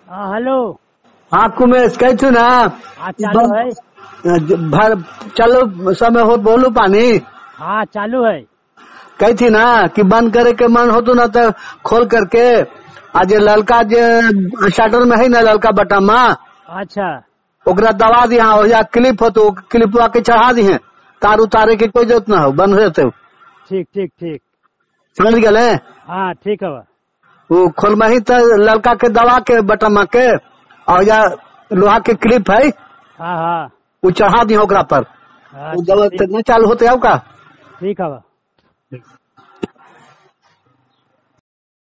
हाँ हेलो। हाँ कुमेश कह छू ना। हाँ चालू है। भर चलो समय हो बोलू पानी। हाँ चालू है। कही थी ना कि बंद करे के मन हो तो ना तो खोल करके आज ललका जे शटर में है ना ललका बटन में। अच्छा ओकरा दबा दी हाँ या क्लिप हो तो क्लिप के चढ़ा दी है तार उतारे की कोई जरूरत ना हो बंद हो जाते। ठीक ठीक ठीक समझ गए। हाँ ठीक है। वो खोल में ही तो ललका के दबा के बटन में के और या लोहा के क्लिप है हाँ हाँ वो चढ़ा दी ओकरा पर। हाँ वो जब ठीक न चालू होते का। ठीक है।